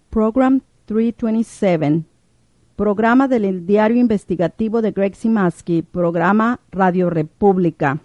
Program 327, programa del diario investigativo de Greg Simaski, programa Radio República,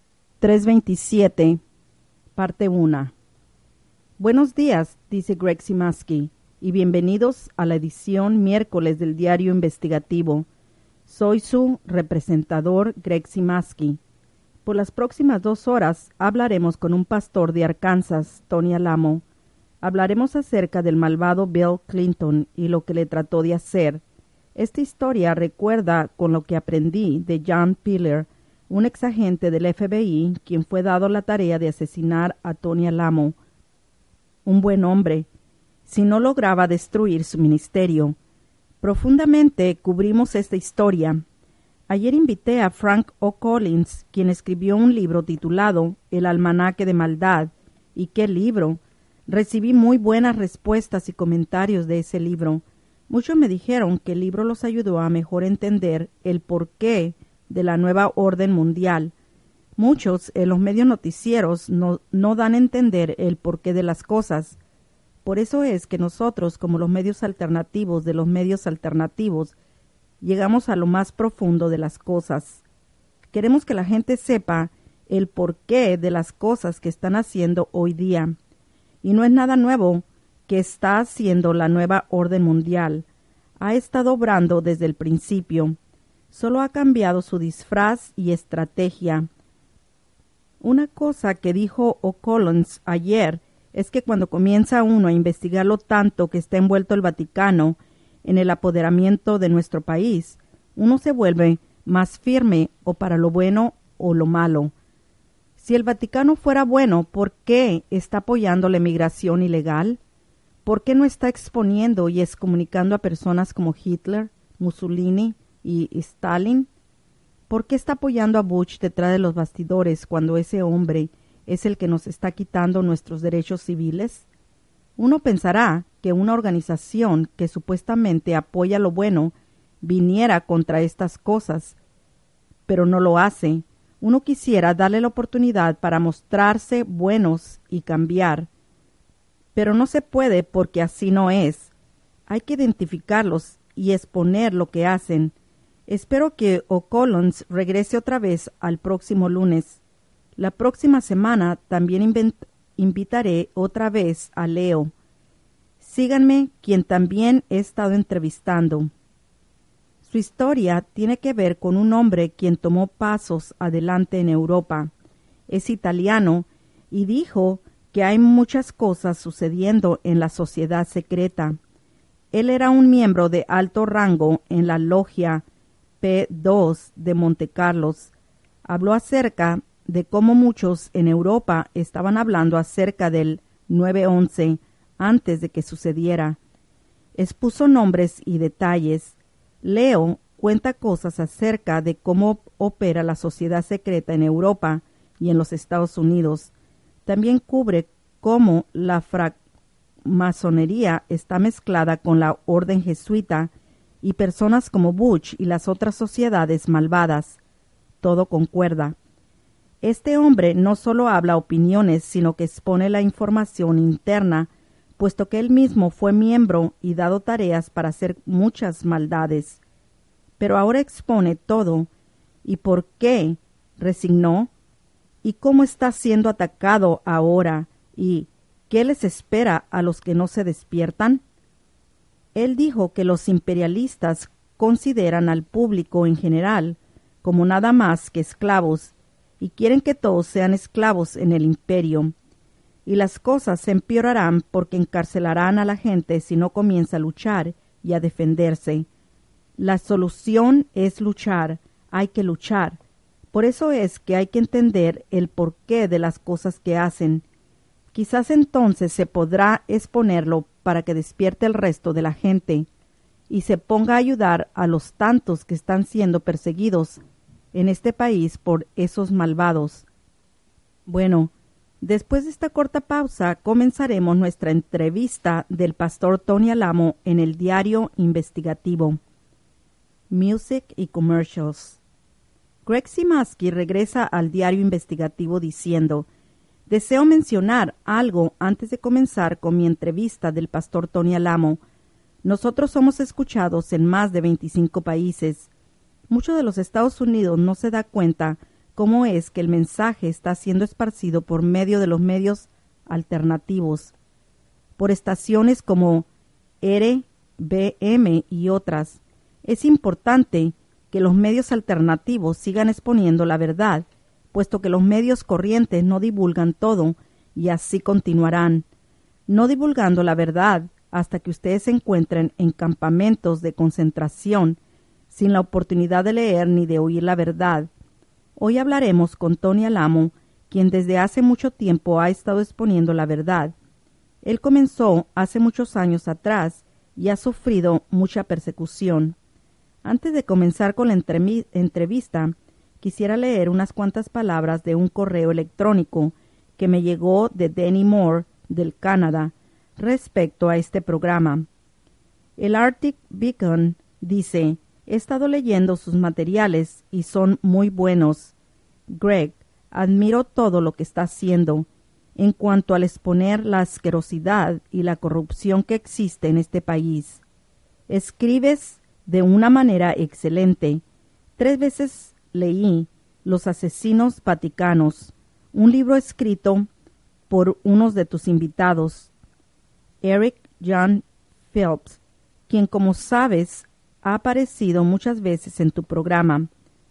327, parte 1. Buenos días, dice Greg Simaski, y bienvenidos a la edición miércoles del diario investigativo. Soy su representador, Greg Simaski. Por las próximas 2 horas hablaremos con un pastor de Arkansas, Tony Alamo. Hablaremos acerca del malvado Bill Clinton y lo que le trató de hacer. Esta historia recuerda con lo que aprendí de John Piller, un exagente del FBI, quien fue dado la tarea de asesinar a Tony Alamo. Un buen hombre, si no lograba destruir su ministerio. Profundamente cubrimos esta historia. Ayer invité a Frank O. Collins, quien escribió un libro titulado El Almanaque de Maldad. ¿Y qué libro? Recibí muy buenas respuestas y comentarios de ese libro. Muchos me dijeron que el libro los ayudó a mejor entender el porqué de la nueva orden mundial. Muchos en los medios noticieros no dan a entender el porqué de las cosas. Por eso es que nosotros, como los medios alternativos de los medios alternativos, llegamos a lo más profundo de las cosas. Queremos que la gente sepa el porqué de las cosas que están haciendo hoy día. Y no es nada nuevo que está haciendo la nueva orden mundial. Ha estado obrando desde el principio. Solo ha cambiado su disfraz y estrategia. Una cosa que dijo O'Collins ayer es que cuando comienza uno a investigar lo tanto que está envuelto el Vaticano en el apoderamiento de nuestro país, uno se vuelve más firme o para lo bueno o lo malo. Si el Vaticano fuera bueno, ¿por qué está apoyando la emigración ilegal? ¿Por qué no está exponiendo y excomunicando a personas como Hitler, Mussolini y Stalin? ¿Por qué está apoyando a Bush detrás de los bastidores cuando ese hombre es el que nos está quitando nuestros derechos civiles? Uno pensará que una organización que supuestamente apoya lo bueno viniera contra estas cosas, pero no lo hace. Uno quisiera darle la oportunidad para mostrarse buenos y cambiar, pero no se puede porque así no es. Hay que identificarlos y exponer lo que hacen. Espero que O'Collins regrese otra vez al próximo lunes. La próxima semana también invitaré otra vez a Leo. Síganme, quien también he estado entrevistando. Su historia tiene que ver con un hombre quien tomó pasos adelante en Europa. Es italiano y dijo que hay muchas cosas sucediendo en la sociedad secreta. Él era un miembro de alto rango en la logia P2 de Montecarlos. Habló acerca de cómo muchos en Europa estaban hablando acerca del 9/11 antes de que sucediera. Expuso nombres y detalles. Leo cuenta cosas acerca de cómo opera la sociedad secreta en Europa y en los Estados Unidos. También cubre cómo la francmasonería está mezclada con la orden jesuita y personas como Bush y las otras sociedades malvadas. Todo concuerda. Este hombre no solo habla opiniones, sino que expone la información interna, puesto que él mismo fue miembro y dado tareas para hacer muchas maldades. Pero ahora expone todo, y por qué resignó, y cómo está siendo atacado ahora, y qué les espera a los que no se despiertan. Él dijo que los imperialistas consideran al público en general como nada más que esclavos, y quieren que todos sean esclavos en el imperio. Y las cosas se empeorarán porque encarcelarán a la gente si no comienza a luchar y a defenderse. La solución es luchar, hay que luchar. Por eso es que hay que entender el porqué de las cosas que hacen. Quizás entonces se podrá exponerlo para que despierte el resto de la gente y se ponga a ayudar a los tantos que están siendo perseguidos en este país por esos malvados. Bueno, después de esta corta pausa, comenzaremos nuestra entrevista del pastor Tony Alamo en el diario investigativo. Music y Commercials. Greg Simaski regresa al diario investigativo diciendo: Deseo mencionar algo antes de comenzar con mi entrevista del pastor Tony Alamo. Nosotros somos escuchados en más de 25 países. Mucho de los Estados Unidos no se da cuenta cómo es que el mensaje está siendo esparcido por medio de los medios alternativos, por estaciones como RBM y otras. Es importante que los medios alternativos sigan exponiendo la verdad, puesto que los medios corrientes no divulgan todo, y así continuarán, no divulgando la verdad hasta que ustedes se encuentren en campamentos de concentración, sin la oportunidad de leer ni de oír la verdad. Hoy hablaremos con Tony Alamo, quien desde hace mucho tiempo ha estado exponiendo la verdad. Él comenzó hace muchos años atrás y ha sufrido mucha persecución. Antes de comenzar con la entrevista, quisiera leer unas cuantas palabras de un correo electrónico que me llegó de Danny Moore, del Canadá, respecto a este programa. El Arctic Beacon dice: he estado leyendo sus materiales y son muy buenos. Greg, admiro todo lo que está haciendo. En cuanto al exponer la asquerosidad y la corrupción que existe en este país, escribes de una manera excelente. 3 veces leí Los asesinos vaticanos, un libro escrito por uno de tus invitados, Eric John Phelps, quien, como sabes, ha aparecido muchas veces en tu programa.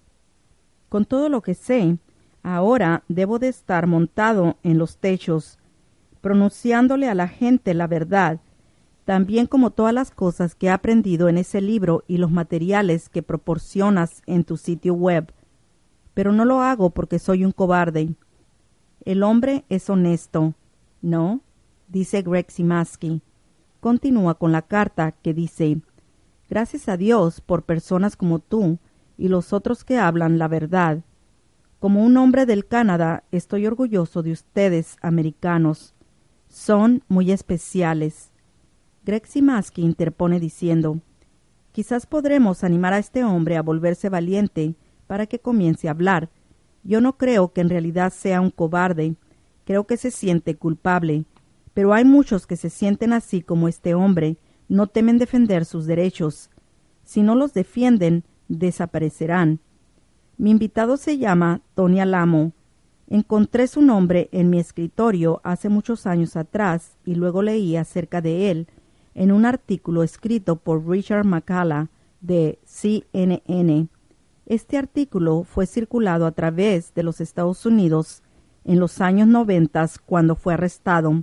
Con todo lo que sé, ahora debo de estar montado en los techos, pronunciándole a la gente la verdad, también como todas las cosas que he aprendido en ese libro y los materiales que proporcionas en tu sitio web. Pero no lo hago porque soy un cobarde. El hombre es honesto, ¿no? Dice Greg Simaski. Continúa con la carta que dice: gracias a Dios por personas como tú y los otros que hablan la verdad. Como un hombre del Canadá, estoy orgulloso de ustedes, americanos. Son muy especiales. Greg Simaski interpone diciendo: quizás podremos animar a este hombre a volverse valiente para que comience a hablar. Yo no creo que en realidad sea un cobarde. Creo que se siente culpable. Pero hay muchos que se sienten así como este hombre. No temen defender sus derechos. Si no los defienden, desaparecerán. Mi invitado se llama Tony Alamo. Encontré su nombre en mi escritorio hace muchos años atrás y luego leí acerca de él en un artículo escrito por Richard McCalla de CNN. Este artículo fue circulado a través de los Estados Unidos en los años 90 cuando fue arrestado.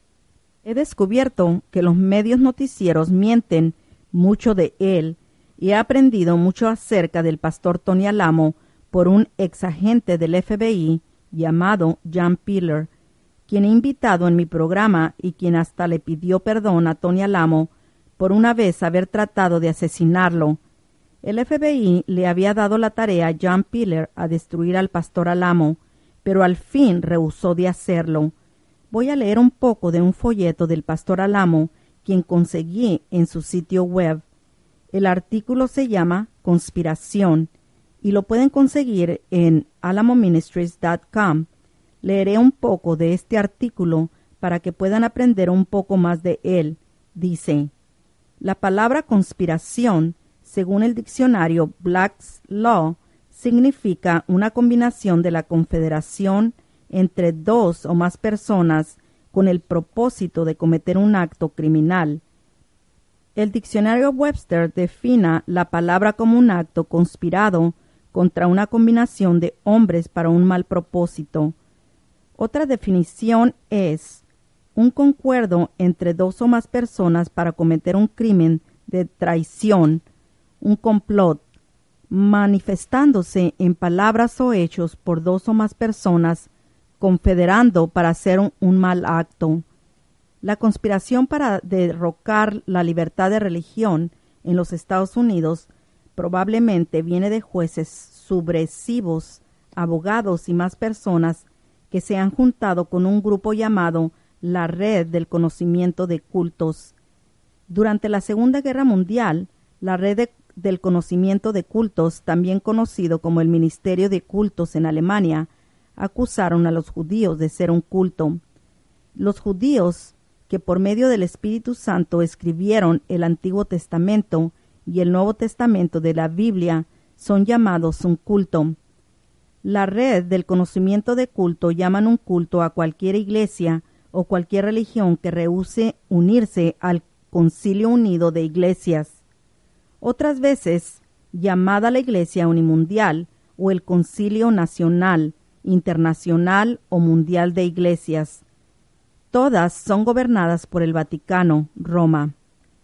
He descubierto que los medios noticieros mienten mucho de él y he aprendido mucho acerca del pastor Tony Alamo por un exagente del FBI llamado John Piller, quien he invitado en mi programa y quien hasta le pidió perdón a Tony Alamo por una vez haber tratado de asesinarlo. El FBI le había dado la tarea a John Piller a destruir al pastor Alamo, pero al fin rehusó de hacerlo. Voy a leer un poco de un folleto del pastor Alamo, quien conseguí en su sitio web. El artículo se llama Conspiración y lo pueden conseguir en alamoministries.com. Leeré un poco de este artículo para que puedan aprender un poco más de él. Dice: la palabra conspiración, según el diccionario Black's Law, significa una combinación de la confederación entre 2 o más personas con el propósito de cometer un acto criminal. El diccionario Webster define la palabra como un acto conspirado contra una combinación de hombres para un mal propósito. Otra definición es un concuerdo entre 2 o más personas para cometer un crimen de traición, un complot, manifestándose en palabras o hechos por 2 o más personas confederando para hacer un mal acto. La conspiración para derrocar la libertad de religión en los Estados Unidos probablemente viene de jueces subversivos, abogados y más personas que se han juntado con un grupo llamado la Red del Conocimiento de Cultos. Durante la Segunda Guerra Mundial, la Red del Conocimiento de Cultos, también conocido como el Ministerio de Cultos en Alemania, acusaron a los judíos de ser un culto. Los judíos, que por medio del Espíritu Santo escribieron el Antiguo Testamento y el Nuevo Testamento de la Biblia, son llamados un culto. La red del conocimiento de culto llaman un culto a cualquier iglesia o cualquier religión que rehúse unirse al Concilio Unido de Iglesias. Otras veces, llamada la Iglesia Unimundial o el Concilio Nacional, Internacional o Mundial de Iglesias. Todas son gobernadas por el Vaticano, Roma.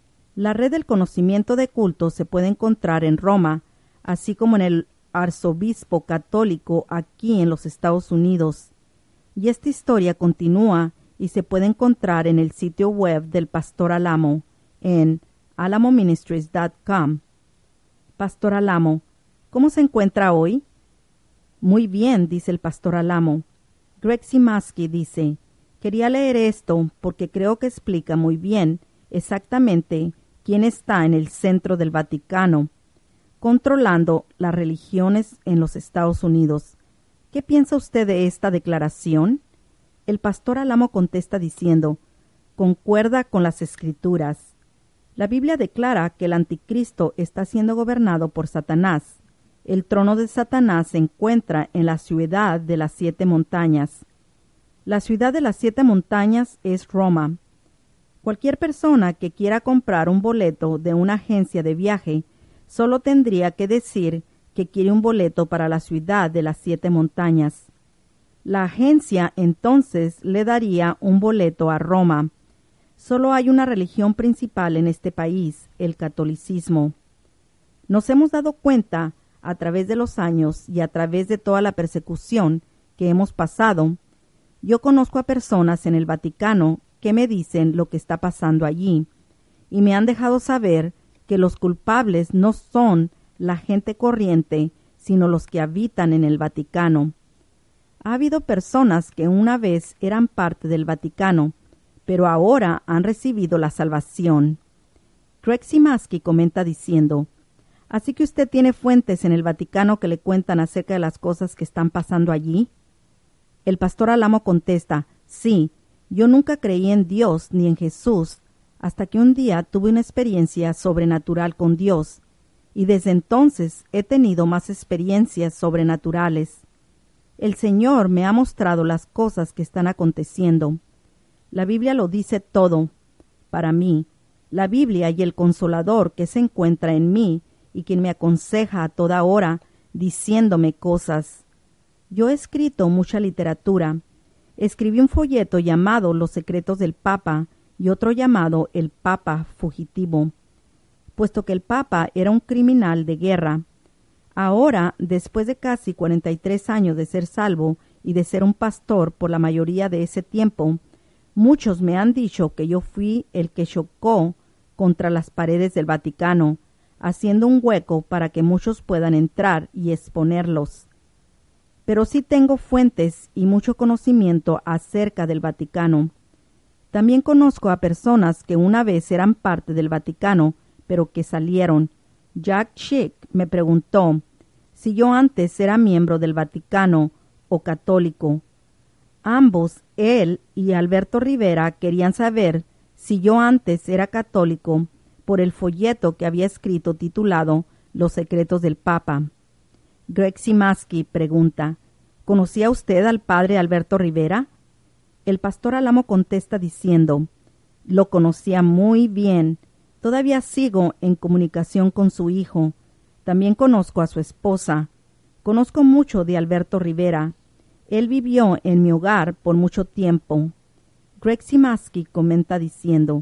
La red del conocimiento de culto se puede encontrar en Roma, así como en el arzobispo católico aquí en los Estados Unidos. Y esta historia continúa y se puede encontrar en el sitio web del Pastor Alamo en alamoministries.com. Pastor Alamo, ¿cómo se encuentra hoy? Muy bien, dice el Pastor Alamo. Greg Simaski dice, quería leer esto porque creo que explica muy bien exactamente quién está en el centro del Vaticano, controlando las religiones en los Estados Unidos. ¿Qué piensa usted de esta declaración? El Pastor Alamo contesta diciendo, concuerda con las Escrituras. La Biblia declara que el Anticristo está siendo gobernado por Satanás. El trono de Satanás se encuentra en la ciudad de las 7 montañas. La ciudad de las 7 montañas es Roma. Cualquier persona que quiera comprar un boleto de una agencia de viaje solo tendría que decir que quiere un boleto para la ciudad de las 7 montañas. La agencia entonces le daría un boleto a Roma. Solo hay una religión principal en este país, el catolicismo. Nos hemos dado cuenta, a través de los años y a través de toda la persecución que hemos pasado, yo conozco a personas en el Vaticano que me dicen lo que está pasando allí, y me han dejado saber que los culpables no son la gente corriente, sino los que habitan en el Vaticano. Ha habido personas que una vez eran parte del Vaticano, pero ahora han recibido la salvación. Greg Simaski comenta diciendo, ¿así que usted tiene fuentes en el Vaticano que le cuentan acerca de las cosas que están pasando allí? El Pastor Alamo contesta, sí, yo nunca creí en Dios ni en Jesús, hasta que un día tuve una experiencia sobrenatural con Dios, y desde entonces he tenido más experiencias sobrenaturales. El Señor me ha mostrado las cosas que están aconteciendo. La Biblia lo dice todo. Para mí, la Biblia y el Consolador que se encuentra en mí y quien me aconseja a toda hora, diciéndome cosas. Yo he escrito mucha literatura. Escribí un folleto llamado Los secretos del Papa y otro llamado El Papa fugitivo, puesto que el Papa era un criminal de guerra. Ahora, después de casi 43 años de ser salvo y de ser un pastor por la mayoría de ese tiempo, muchos me han dicho que yo fui el que chocó contra las paredes del Vaticano, haciendo un hueco para que muchos puedan entrar y exponerlos. Pero sí tengo fuentes y mucho conocimiento acerca del Vaticano. También conozco a personas que una vez eran parte del Vaticano, pero que salieron. Jack Schick me preguntó si yo antes era miembro del Vaticano o católico. Ambos, él y Alberto Rivera, querían saber si yo antes era católico por el folleto que había escrito titulado Los secretos del Papa. Greg Simaski pregunta, ¿conocía usted al padre Alberto Rivera? El Pastor Alamo contesta diciendo, lo conocía muy bien. Todavía sigo en comunicación con su hijo. También conozco a su esposa. Conozco mucho de Alberto Rivera. Él vivió en mi hogar por mucho tiempo. Greg Simaski comenta diciendo,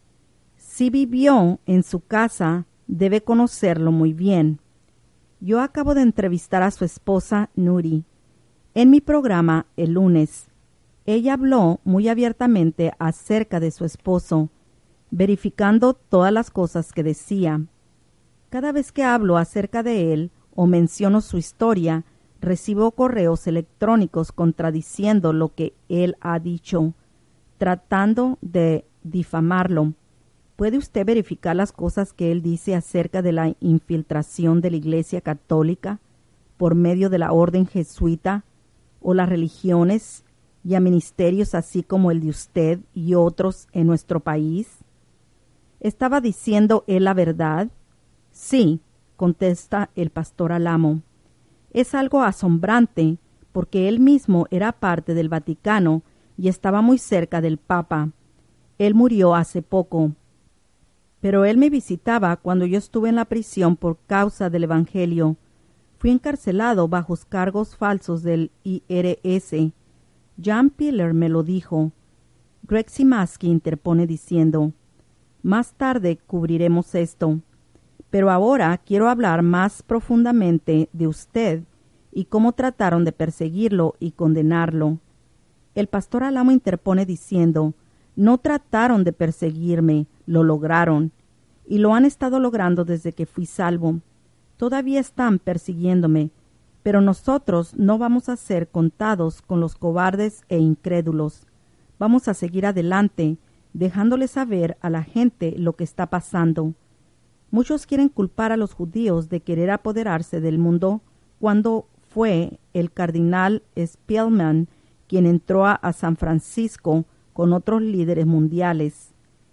si vivió en su casa, debe conocerlo muy bien. Yo acabo de entrevistar a su esposa, Nuri, en mi programa el lunes. Ella habló muy abiertamente acerca de su esposo, verificando todas las cosas que decía. Cada vez que hablo acerca de él o menciono su historia, recibo correos electrónicos contradiciendo lo que él ha dicho, tratando de difamarlo. ¿Puede usted verificar las cosas que él dice acerca de la infiltración de la Iglesia Católica por medio de la orden jesuita o las religiones y a ministerios así como el de usted y otros en nuestro país? ¿Estaba diciendo él la verdad? Sí, contesta el pastor Alamo. Es algo asombrante porque él mismo era parte del Vaticano y estaba muy cerca del Papa. Él murió hace poco. Pero él me visitaba cuando yo estuve en la prisión por causa del Evangelio. Fui encarcelado bajo cargos falsos del IRS. John Piller me lo dijo. Greg Simaski interpone diciendo, más tarde cubriremos esto, pero ahora quiero hablar más profundamente de usted y cómo trataron de perseguirlo y condenarlo. El pastor Alamo interpone diciendo, no trataron de perseguirme, lo lograron, y lo han estado logrando desde que fui salvo. Todavía están persiguiéndome, pero nosotros no vamos a ser contados con los cobardes e incrédulos. Vamos a seguir adelante, dejándole saber a la gente lo que está pasando. Muchos quieren culpar a los judíos de querer apoderarse del mundo cuando fue el cardenal Spellman quien entró a San Francisco con otros líderes mundiales.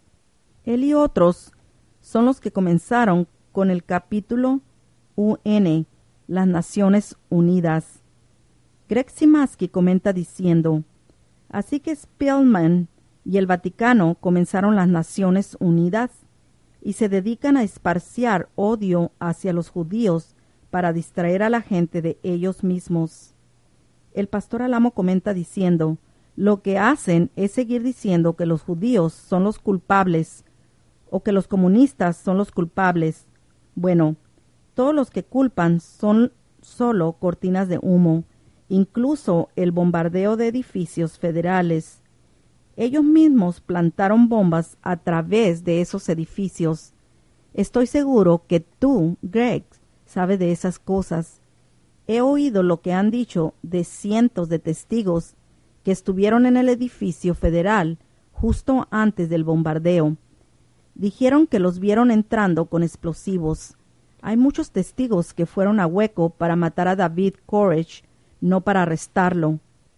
Él y otros son los que comenzaron con el capítulo UN, las Naciones Unidas. Greg Simaski comenta diciendo, así que Spellman y el Vaticano comenzaron las Naciones Unidas y se dedican a esparciar odio hacia los judíos para distraer a la gente de ellos mismos. El pastor Alamo comenta diciendo, lo que hacen es seguir diciendo que los judíos son los culpables o que los comunistas son los culpables. Bueno, todos los que culpan son solo cortinas de humo, incluso el bombardeo de edificios federales. Ellos mismos plantaron bombas a través de esos edificios. Estoy seguro que tú, Greg, sabes de esas cosas. He oído lo que han dicho de cientos de testigos que estuvieron en el edificio federal justo antes del bombardeo. Dijeron que los vieron entrando con explosivos. Hay muchos testigos que fueron a Hueco para matar a David Koresh, no para arrestarlo.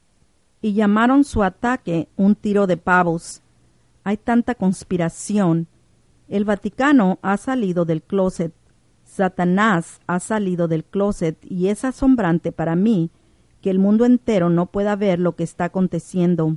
Y llamaron su ataque un tiro de pavos. Hay tanta conspiración. El Vaticano ha salido del closet. Satanás ha salido del closet y es asombrante para mí que el mundo entero no pueda ver lo que está aconteciendo.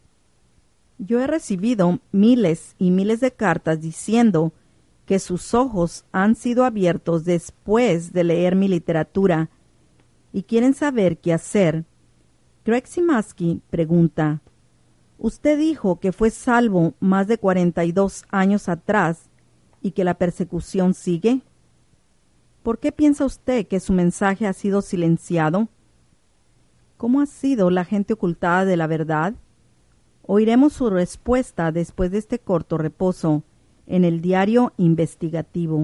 Yo he recibido miles y miles de cartas diciendo que sus ojos han sido abiertos después de leer mi literatura y quieren saber qué hacer. Greg Simaski pregunta, usted dijo que fue salvo más de 42 años atrás y que la persecución sigue. ¿Por qué piensa usted que su mensaje ha sido silenciado? ¿Cómo ha sido la gente ocultada de la verdad? Oiremos su respuesta después de este corto reposo en el diario investigativo.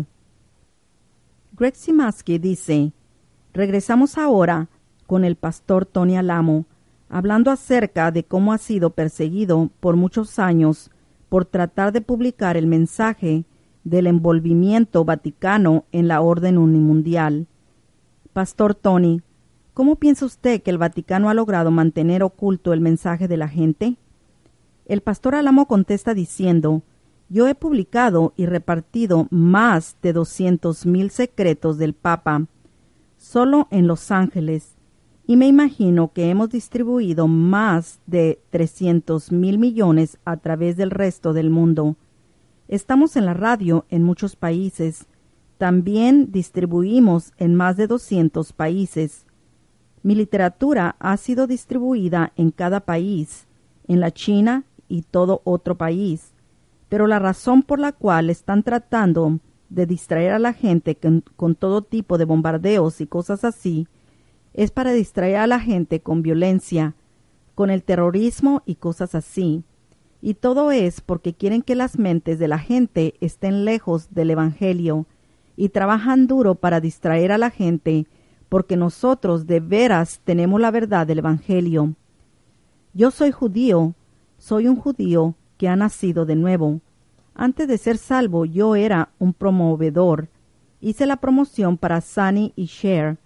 Greg Simaski dice, regresamos ahora con el pastor Tony Alamo, hablando acerca de cómo ha sido perseguido por muchos años por tratar de publicar el mensaje del envolvimiento vaticano en la orden unimundial. Pastor Tony, ¿cómo piensa usted que el Vaticano ha logrado mantener oculto el mensaje de la gente? El pastor Alamo contesta diciendo, yo he publicado y repartido más de 200,000 secretos del Papa, solo en Los Ángeles, y me imagino que hemos distribuido más de 300,000 millones a través del resto del mundo. Estamos en la radio en muchos países. También distribuimos en más de 200 países. Mi literatura ha sido distribuida en cada país, en la China y todo otro país. Pero la razón por la cual están tratando de distraer a la gente con todo tipo de bombardeos y cosas así, es para distraer a la gente con violencia, con el terrorismo y cosas así. Y todo es porque quieren que las mentes de la gente estén lejos del Evangelio y trabajan duro para distraer a la gente porque nosotros de veras tenemos la verdad del Evangelio. Yo soy judío, soy un judío que ha nacido de nuevo. Antes de ser salvo yo era un promovedor. Hice la promoción para Sunny y Cher.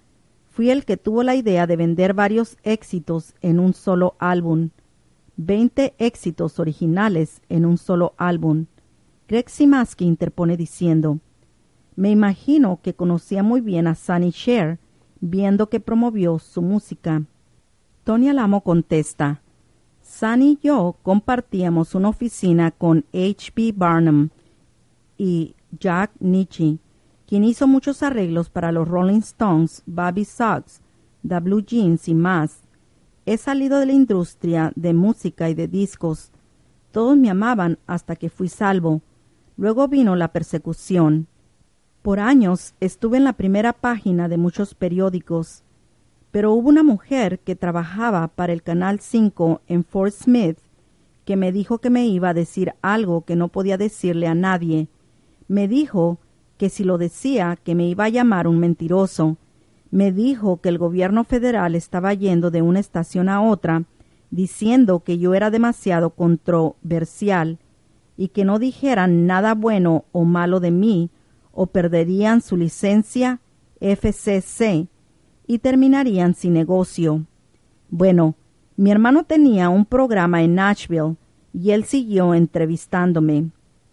Fui el que tuvo la idea de vender varios éxitos en un solo álbum. 20 éxitos originales en un solo álbum. Greg Simaski interpone diciendo: me imagino que conocía muy bien a Sonny Cher, viendo que promovió su música. Tony Alamo contesta: Sonny y yo compartíamos una oficina con H.B. Barnum y Jack Nitzsche, quien hizo muchos arreglos para los Rolling Stones, Bobby Sox, The Blue Jeans y más. He salido de la industria de música y de discos. Todos me amaban hasta que fui salvo. Luego vino la persecución. Por años estuve en la primera página de muchos periódicos, pero hubo una mujer que trabajaba para el Canal 5 en Fort Smith que me dijo que me iba a decir algo que no podía decirle a nadie. Me dijo que si lo decía, que me iba a llamar un mentiroso. Me dijo que el gobierno federal estaba yendo de una estación a otra, diciendo que yo era demasiado controversial y que no dijeran nada bueno o malo de mí, o perderían su licencia FCC y terminarían sin negocio. Bueno, mi hermano tenía un programa en Nashville y él siguió entrevistándome.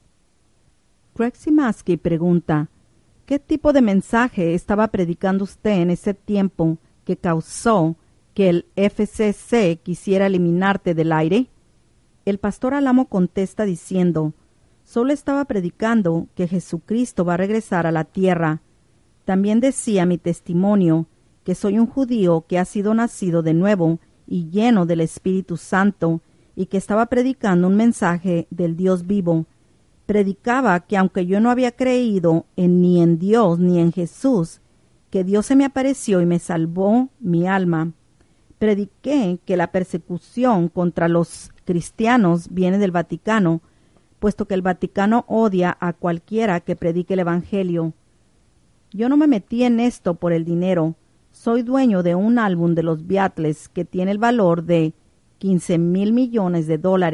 Greg Simaski pregunta: ¿qué tipo de mensaje estaba predicando usted en ese tiempo que causó que el FCC quisiera eliminarte del aire? El pastor Alamo contesta diciendo: solo estaba predicando que Jesucristo va a regresar a la tierra. También decía mi testimonio, que soy un judío que ha sido nacido de nuevo y lleno del Espíritu Santo, y que estaba predicando un mensaje del Dios vivo. Predicaba que aunque yo no había creído ni en Dios ni en Jesús, que Dios se me apareció y me salvó mi alma. Prediqué que la persecución contra los cristianos viene del Vaticano, puesto que el Vaticano odia a cualquiera que predique el Evangelio. Yo no me metí en esto por el dinero. Soy dueño de un álbum de los Beatles que tiene el valor de $15,000 millones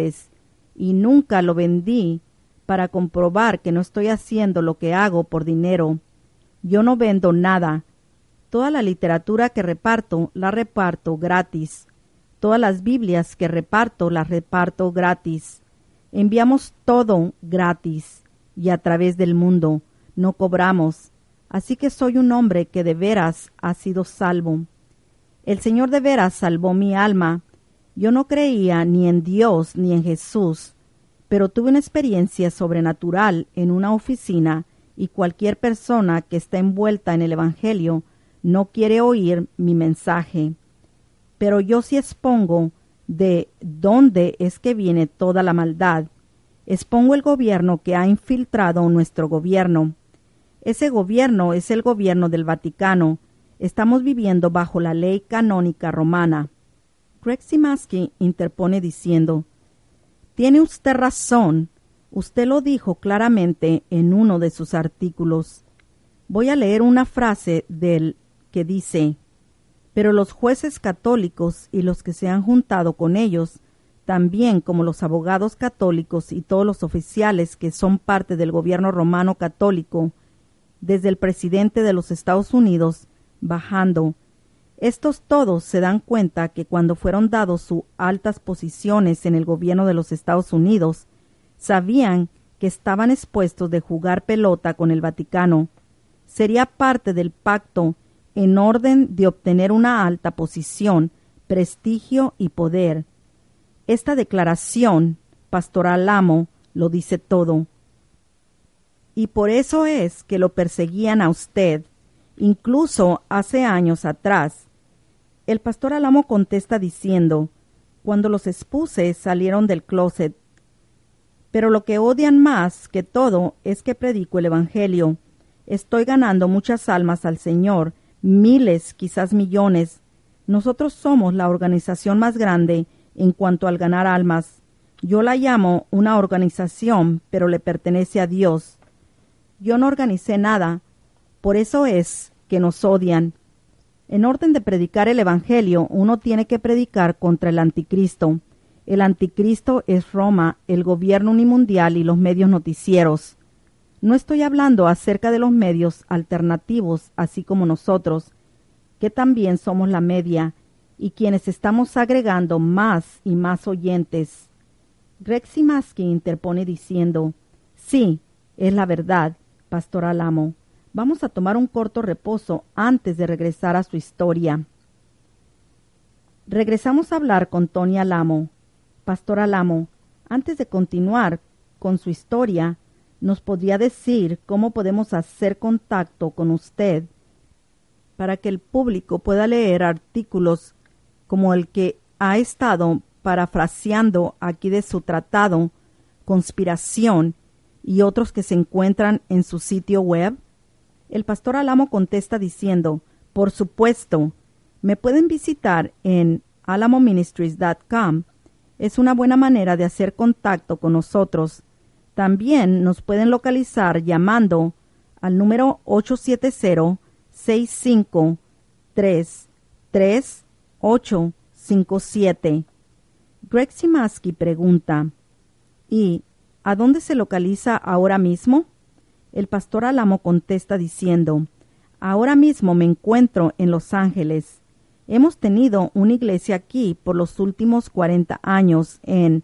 y nunca lo vendí para comprobar que no estoy haciendo lo que hago por dinero. Yo no vendo nada. Toda la literatura que reparto, la reparto gratis. Todas las Biblias que reparto, las reparto gratis. Enviamos todo gratis y a través del mundo. No cobramos. Así que soy un hombre que de veras ha sido salvo. El Señor de veras salvó mi alma. Yo no creía ni en Dios ni en Jesús, pero tuve una experiencia sobrenatural en una oficina y cualquier persona que está envuelta en el Evangelio no quiere oír mi mensaje. Pero yo sí expongo de dónde es que viene toda la maldad. Expongo el gobierno que ha infiltrado nuestro gobierno. Ese gobierno es el gobierno del Vaticano. Estamos viviendo bajo la ley canónica romana. Greg Simaski interpone diciendo: tiene usted razón. Usted lo dijo claramente en uno de sus artículos. Voy a leer una frase del que dice: pero los jueces católicos y los que se han juntado con ellos, también como los abogados católicos y todos los oficiales que son parte del gobierno romano católico, desde el presidente de los Estados Unidos, bajando, estos todos se dan cuenta que cuando fueron dados sus altas posiciones en el gobierno de los Estados Unidos, sabían que estaban expuestos de jugar pelota con el Vaticano. Sería parte del pacto en orden de obtener una alta posición, prestigio y poder. Esta declaración, Pastor Alamo, lo dice todo. Y por eso es que lo perseguían a usted, incluso hace años atrás. El pastor Alamo contesta diciendo: cuando los expuse salieron del closet. Pero lo que odian más que todo es que predico el Evangelio. Estoy ganando muchas almas al Señor, miles, quizás millones. Nosotros somos la organización más grande en cuanto al ganar almas. Yo la llamo una organización, pero le pertenece a Dios. Yo no organicé nada, por eso es que nos odian. En orden de predicar el Evangelio, uno tiene que predicar contra el anticristo. El anticristo es Roma, el gobierno unimundial y los medios noticieros. No estoy hablando acerca de los medios alternativos, así como nosotros, que también somos la media y quienes estamos agregando más y más oyentes. Greg Simaski interpone diciendo, sí, es la verdad, Pastor Alamo. Vamos a tomar un corto reposo antes de regresar a su historia. Regresamos a hablar con Tony Alamo. Pastor Alamo, antes de continuar con su historia, ¿nos podría decir cómo podemos hacer contacto con usted para que el público pueda leer artículos como el que ha estado parafraseando aquí de su tratado, Conspiración, y otros que se encuentran en su sitio web? El Pastor Alamo contesta diciendo, por supuesto, me pueden visitar en alamoministries.com. Es una buena manera de hacer contacto con nosotros. También nos pueden localizar llamando al número 870-653-3857. Greg Simaski pregunta, ¿y a dónde se localiza ahora mismo? El Pastor Alamo contesta diciendo, ahora mismo me encuentro en Los Ángeles. Hemos tenido una iglesia aquí por los últimos 40 años en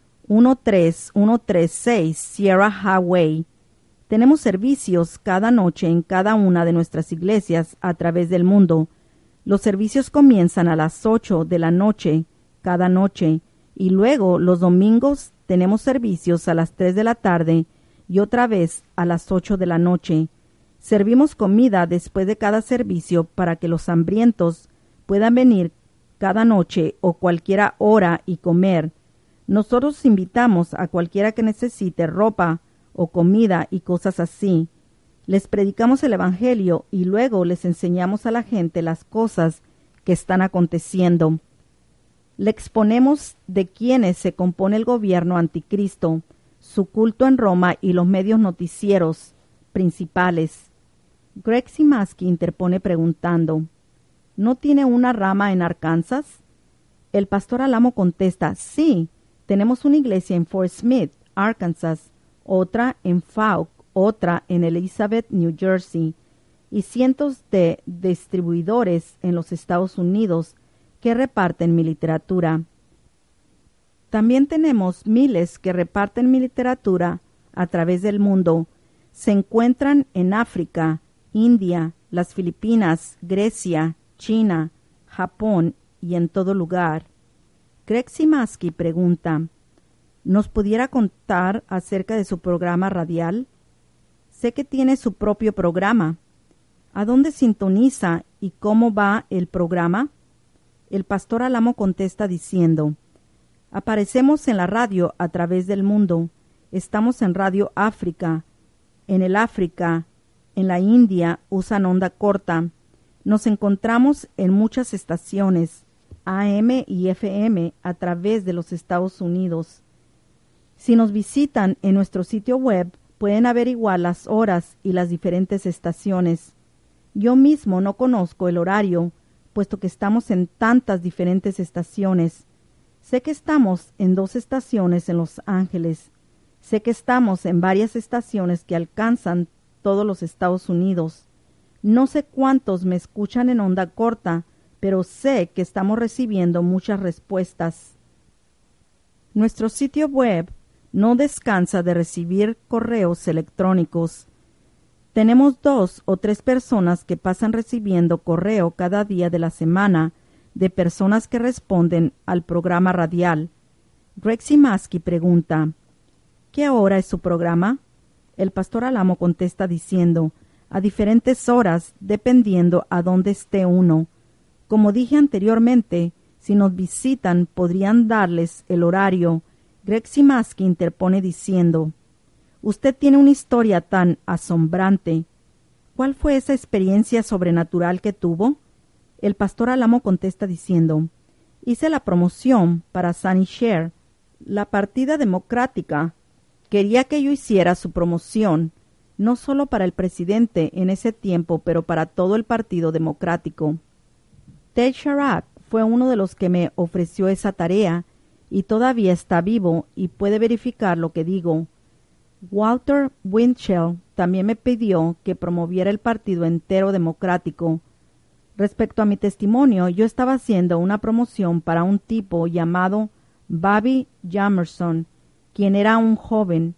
13136 Sierra Highway. Tenemos servicios cada noche en cada una de nuestras iglesias a través del mundo. Los servicios comienzan a las 8 de la noche cada noche y luego los domingos tenemos servicios a las 3 de la tarde y otra vez a las 8 de la noche. Servimos comida después de cada servicio para que los hambrientos puedan venir cada noche o cualquier hora y comer. Nosotros invitamos a cualquiera que necesite ropa o comida y cosas así. Les predicamos el Evangelio y luego les enseñamos a la gente las cosas que están aconteciendo. Le exponemos de quiénes se compone el gobierno anticristo, su culto en Roma y los medios noticieros principales. Greg Simaski interpone preguntando, ¿no tiene una rama en Arkansas? El Pastor Alamo contesta, sí, tenemos una iglesia en Fort Smith, Arkansas, otra en Fouke, otra en Elizabeth, New Jersey, y cientos de distribuidores en los Estados Unidos que reparten mi literatura. También tenemos miles que reparten mi literatura a través del mundo. Se encuentran en África, India, las Filipinas, Grecia, China, Japón y en todo lugar. Greg Simaski pregunta, ¿nos pudiera contar acerca de su programa radial? Sé que tiene su propio programa. ¿A dónde sintoniza y cómo va el programa? El Pastor Alamo contesta diciendo, aparecemos en la radio a través del mundo. Estamos en Radio África. En el África, en la India, usan onda corta. Nos encontramos en muchas estaciones, AM y FM, a través de los Estados Unidos. Si nos visitan en nuestro sitio web, pueden averiguar las horas y las diferentes estaciones. Yo mismo no conozco el horario, puesto que estamos en tantas diferentes estaciones. Sé que estamos en 2 estaciones en Los Ángeles. Sé que estamos en varias estaciones que alcanzan todos los Estados Unidos. No sé cuántos me escuchan en onda corta, pero sé que estamos recibiendo muchas respuestas. Nuestro sitio web no descansa de recibir correos electrónicos. Tenemos 2 o 3 personas que pasan recibiendo correo cada día de la semana de personas que responden al programa radial. Greg Simaski pregunta, ¿qué hora es su programa? El Pastor Alamo contesta diciendo, a diferentes horas dependiendo a dónde esté uno. Como dije anteriormente, si nos visitan podrían darles el horario. Greg Simaski interpone diciendo, usted tiene una historia tan asombrante. ¿Cuál fue esa experiencia sobrenatural que tuvo? El Pastor Alamo contesta diciendo, hice la promoción para Sunny Share. La Partida Democrática quería que yo hiciera su promoción, no solo para el presidente en ese tiempo, pero para todo el Partido Democrático. Ted Chirac fue uno de los que me ofreció esa tarea y todavía está vivo y puede verificar lo que digo. Walter Winchell también me pidió que promoviera el partido entero democrático. Respecto a mi testimonio, yo estaba haciendo una promoción para un tipo llamado Bobby Jamerson, quien era un joven.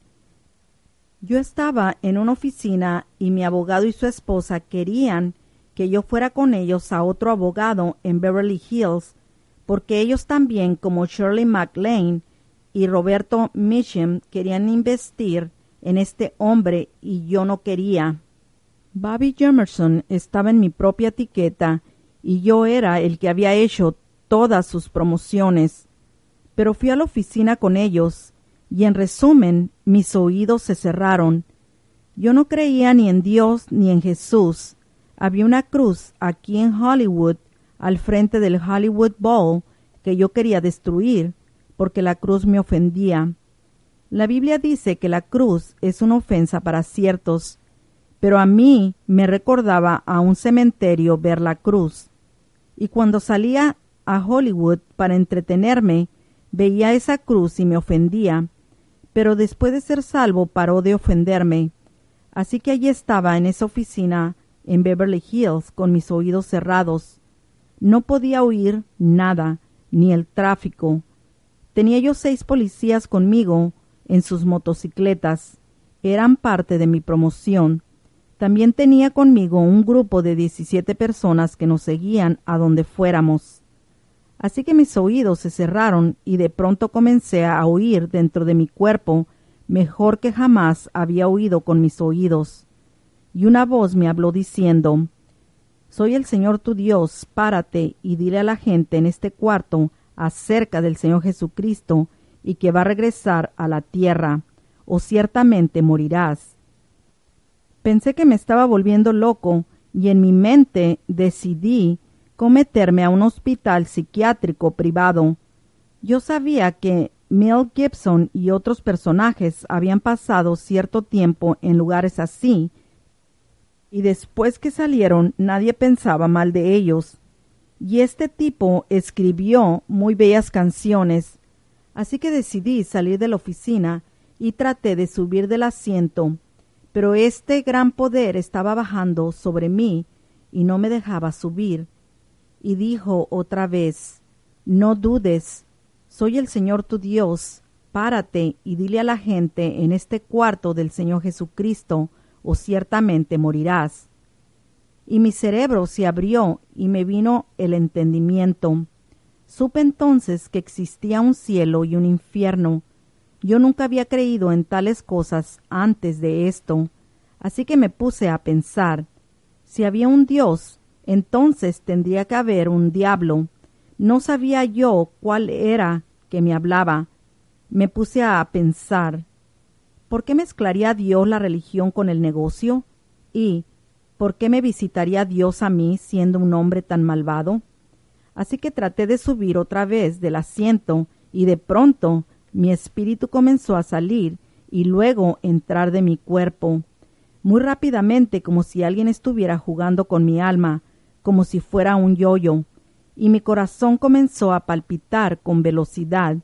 Yo estaba en una oficina y mi abogado y su esposa querían que yo fuera con ellos a otro abogado en Beverly Hills, porque ellos también, como Shirley MacLaine y Roberto Mitchum, querían investir en este hombre y yo no quería. Bobby Jamerson estaba en mi propia etiqueta y yo era el que había hecho todas sus promociones. Pero fui a la oficina con ellos y, en resumen, mis oídos se cerraron. Yo no creía ni en Dios ni en Jesús. Había una cruz aquí en Hollywood, al frente del Hollywood Bowl, que yo quería destruir, porque la cruz me ofendía. La Biblia dice que la cruz es una ofensa para ciertos, pero a mí me recordaba a un cementerio ver la cruz. Y cuando salía a Hollywood para entretenerme, veía esa cruz y me ofendía, pero después de ser salvo paró de ofenderme. Así que allí estaba en esa oficina en Beverly Hills con mis oídos cerrados. No podía oír nada, ni el tráfico. Tenía yo 6 policías conmigo en sus motocicletas. Eran parte de mi promoción. También tenía conmigo un grupo de 17 personas que nos seguían a donde fuéramos. Así que mis oídos se cerraron y de pronto comencé a oír dentro de mi cuerpo mejor que jamás había oído con mis oídos. Y una voz me habló diciendo: «Soy el Señor tu Dios, párate y dile a la gente en este cuarto acerca del Señor Jesucristo y que va a regresar a la tierra, o ciertamente morirás». Pensé que me estaba volviendo loco y en mi mente decidí meterme a un hospital psiquiátrico privado. Yo sabía que Mel Gibson y otros personajes habían pasado cierto tiempo en lugares así, y después que salieron nadie pensaba mal de ellos. Y este tipo escribió muy bellas canciones, así que decidí salir de la oficina y traté de subir del asiento, pero este gran poder estaba bajando sobre mí y no me dejaba subir. Y dijo otra vez: «No dudes, soy el Señor tu Dios, párate y dile a la gente en este cuarto del Señor Jesucristo, o ciertamente morirás». Y mi cerebro se abrió y me vino el entendimiento. Supe entonces que existía un cielo y un infierno. Yo nunca había creído en tales cosas antes de esto, así que me puse a pensar: si había un Dios, entonces tendría que haber un diablo. No sabía yo cuál era que me hablaba. Me puse a pensar: ¿por qué mezclaría Dios la religión con el negocio? ¿Y por qué me visitaría Dios a mí siendo un hombre tan malvado? Así que traté de subir otra vez del asiento y de pronto mi espíritu comenzó a salir y luego entrar de mi cuerpo, muy rápidamente, como si alguien estuviera jugando con mi alma, como si fuera un yoyo, y mi corazón comenzó a palpitar con velocidad.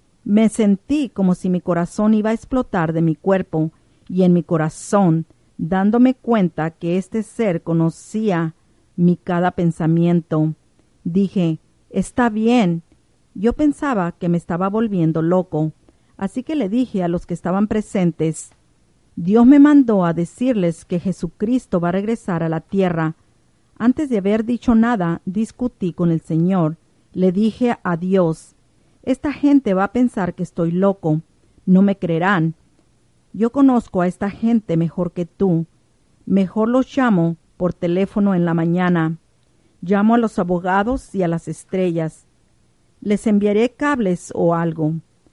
Me sentí como si mi corazón iba a explotar de mi cuerpo, y en mi corazón, dándome cuenta que este ser conocía mi cada pensamiento. Dije: «Está bien». Yo pensaba que me estaba volviendo loco, así que le dije a los que estaban presentes: «Dios me mandó a decirles que Jesucristo va a regresar a la tierra». Antes de haber dicho nada, discutí con el Señor. Le dije a Dios: «Esta gente va a pensar que estoy loco. No me creerán. Yo conozco a esta gente mejor que tú. Mejor los llamo por teléfono en la mañana. Llamo a los abogados y a las estrellas. Les enviaré cables o algo».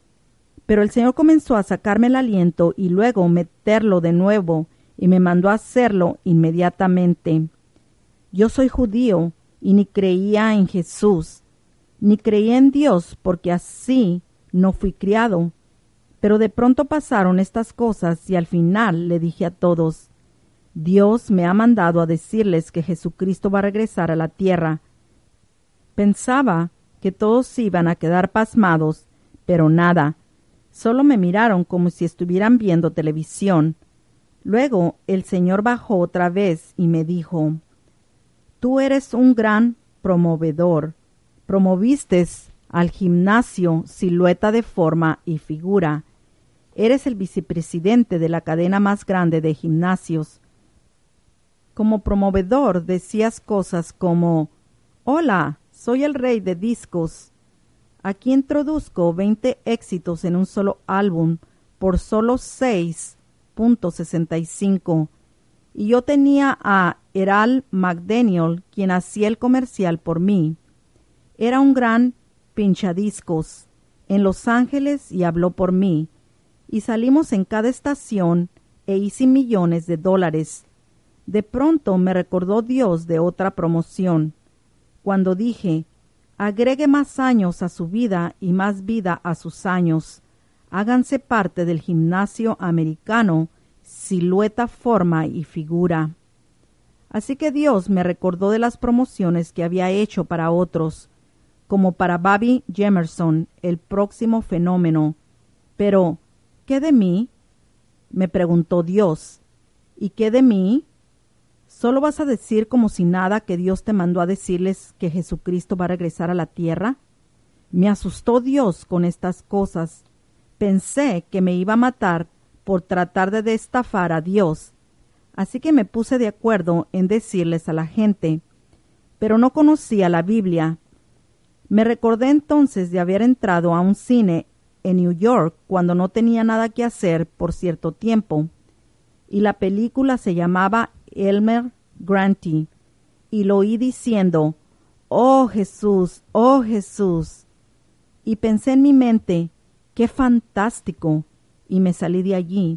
Pero el Señor comenzó a sacarme el aliento y luego meterlo de nuevo, y me mandó a hacerlo inmediatamente. Yo soy judío y ni creía en Jesús, ni creía en Dios, porque así no fui criado. Pero de pronto pasaron estas cosas y al final le dije a todos: «Dios me ha mandado a decirles que Jesucristo va a regresar a la tierra». Pensaba que todos iban a quedar pasmados, pero nada. Solo me miraron como si estuvieran viendo televisión. Luego el Señor bajó otra vez y me dijo: tú eres un gran promovedor. Promoviste al gimnasio Silueta de Forma y Figura. Eres el vicepresidente de la cadena más grande de gimnasios. Como promovedor decías cosas como: «Hola, soy el rey de discos. Aquí introduzco 20 éxitos en un solo álbum por solo 6.65. Y yo tenía a Earl McDaniel, quien hacía el comercial por mí. Era un gran pinchadiscos en Los Ángeles y habló por mí. Y salimos en cada estación e hice millones de dólares. De pronto me recordó Dios de otra promoción, cuando dije: agregue más años a su vida y más vida a sus años. Háganse parte del gimnasio americano Silueta, Forma y Figura. Así que Dios me recordó de las promociones que había hecho para otros, como para Bobby Jemerson, el próximo fenómeno. Pero, ¿qué de mí?, me preguntó Dios. ¿Y qué de mí? ¿Solo vas a decir como si nada que Dios te mandó a decirles que Jesucristo va a regresar a la tierra? Me asustó Dios con estas cosas. Pensé que me iba a matar por tratar de estafar a Dios. Así que me puse de acuerdo en decirles a la gente, pero no conocía la Biblia. Me recordé entonces de haber entrado a un cine en New York cuando no tenía nada que hacer por cierto tiempo, y la película se llamaba Elmer Granty, y lo oí diciendo: «Oh Jesús, oh Jesús», y pensé en mi mente: «¡Qué fantástico!», y me salí de allí.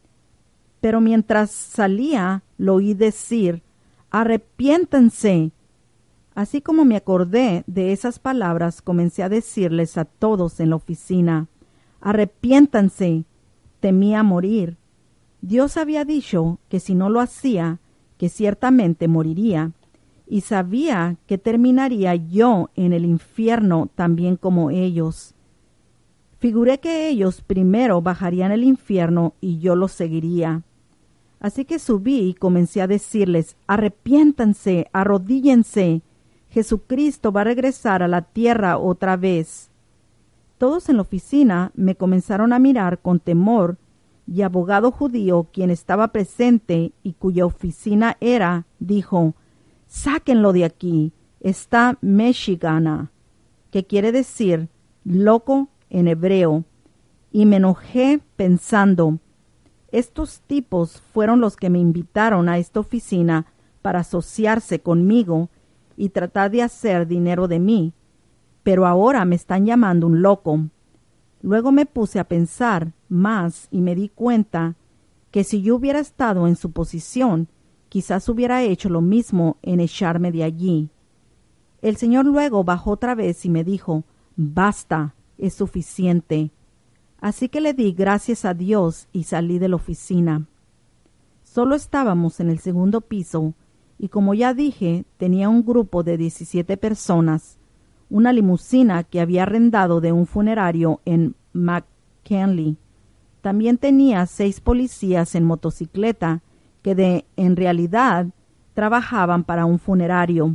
Pero mientras salía, lo oí decir: «¡Arrepiéntanse!». Así como me acordé de esas palabras, comencé a decirles a todos en la oficina: «¡Arrepiéntanse!». Temía morir. Dios había dicho que si no lo hacía, que ciertamente moriría, y sabía que terminaría yo en el infierno también como ellos. Figuré que ellos primero bajarían al infierno y yo los seguiría. Así que subí y comencé a decirles: «Arrepiéntanse, arrodíllense. Jesucristo va a regresar a la tierra otra vez». Todos en la oficina me comenzaron a mirar con temor, y abogado judío, quien estaba presente y cuya oficina era, dijo: «Sáquenlo de aquí, está Meshigana», que quiere decir loco en hebreo, y me enojé pensando: estos tipos fueron los que me invitaron a esta oficina para asociarse conmigo y tratar de hacer dinero de mí, pero ahora me están llamando un loco. Luego me puse a pensar más y me di cuenta que si yo hubiera estado en su posición, quizás hubiera hecho lo mismo en echarme de allí. El Señor luego bajó otra vez y me dijo: «Basta, es suficiente». Así que le di gracias a Dios y salí de la oficina. Solo estábamos en el segundo piso y, como ya dije, tenía un grupo de 17 personas, una limusina que había arrendado de un funerario en McKinley. También tenía 6 policías en motocicleta que en realidad trabajaban para un funerario.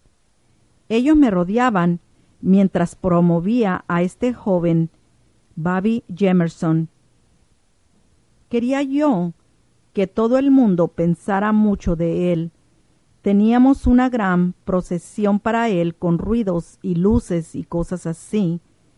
Ellos me rodeaban mientras promovía a este joven Bobby Jemerson. Quería yo que todo el mundo pensara mucho de él. Teníamos una gran procesión para él con ruidos y luces y cosas así,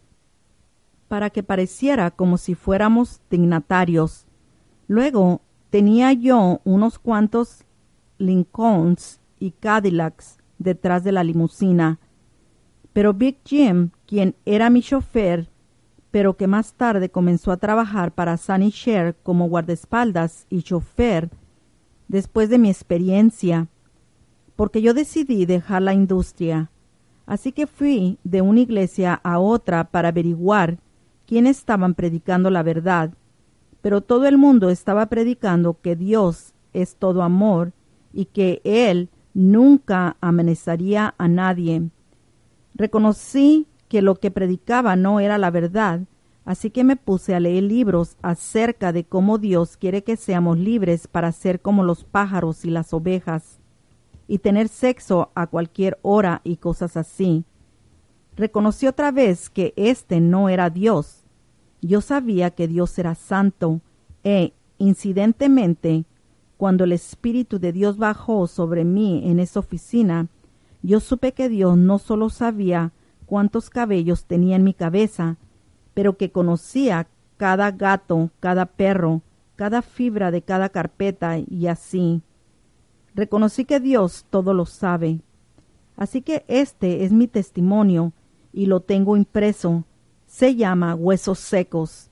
para que pareciera como si fuéramos dignatarios. Luego tenía yo unos cuantos Lincolns y Cadillacs detrás de la limusina. Pero Big Jim, quien era mi chofer, pero que más tarde comenzó a trabajar para Sonny Cher como guardaespaldas y chofer, después de mi experiencia, porque yo decidí dejar la industria. Así que fui de una iglesia a otra para averiguar quiénes estaban predicando la verdad, pero todo el mundo estaba predicando que Dios es todo amor y que Él nunca amenazaría a nadie. Reconocí que lo que predicaba no era la verdad, así que me puse a leer libros acerca de cómo Dios quiere que seamos libres para ser como los pájaros y las ovejas. y tener sexo a cualquier hora y cosas así. Reconocí otra vez que este no era Dios. Yo sabía que Dios era santo e, incidentemente, cuando el Espíritu de Dios bajó sobre mí en esa oficina, yo supe que Dios no solo sabía cuántos cabellos tenía en mi cabeza, pero que conocía cada gato, cada perro, cada fibra de cada carpeta y así. Reconocí que Dios todo lo sabe. Así que este es mi testimonio y lo tengo impreso. Se llama Huesos Secos.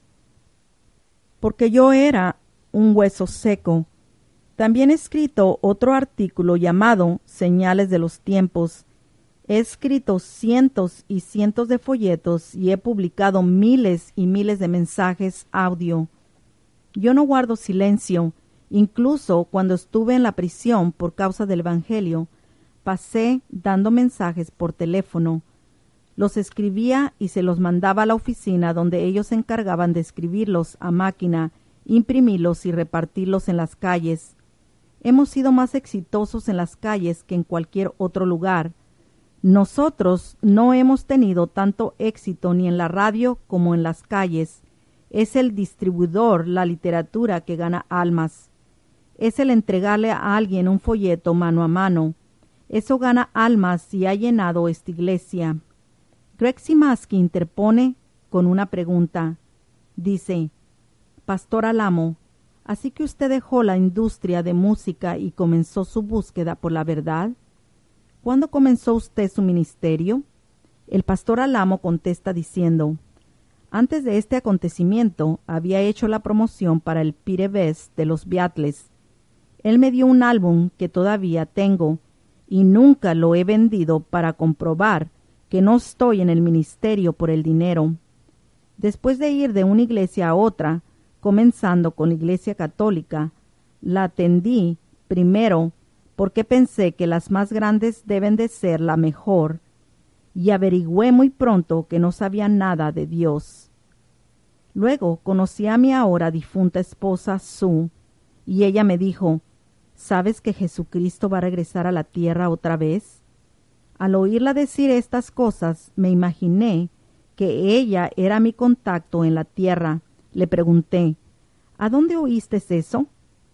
Porque yo era un hueso seco. También he escrito otro artículo llamado Señales de los Tiempos. He escrito cientos y cientos de folletos y he publicado miles y miles de mensajes audio. Yo no guardo silencio. Incluso cuando estuve en la prisión por causa del Evangelio, pasé dando mensajes por teléfono. Los escribía y se los mandaba a la oficina donde ellos se encargaban de escribirlos a máquina, imprimirlos y repartirlos en las calles. Hemos sido más exitosos en las calles que en cualquier otro lugar. Nosotros no hemos tenido tanto éxito ni en la radio como en las calles. Es el distribuidor, la literatura que gana almas. Es el entregarle a alguien un folleto mano a mano. Eso gana almas y ha llenado esta iglesia. Greg Simaski interpone con una pregunta. Dice, Pastor Alamo, ¿así que usted dejó la industria de música y comenzó su búsqueda por la verdad? ¿Cuándo comenzó usted su ministerio? El pastor Alamo contesta diciendo, antes de este acontecimiento había hecho la promoción para el Pire Best de los Beatles. Él me dio un álbum que todavía tengo y nunca lo he vendido para comprobar que no estoy en el ministerio por el dinero. Después de ir de una iglesia a otra, comenzando con la iglesia católica, la atendí primero porque pensé que las más grandes deben de ser la mejor, y averigüé muy pronto que no sabía nada de Dios. Luego conocí a mi ahora difunta esposa Sue, y ella me dijo, ¿sabes que Jesucristo va a regresar a la tierra otra vez? Al oírla decir estas cosas, me imaginé que ella era mi contacto en la tierra. Le pregunté, ¿a dónde oíste eso?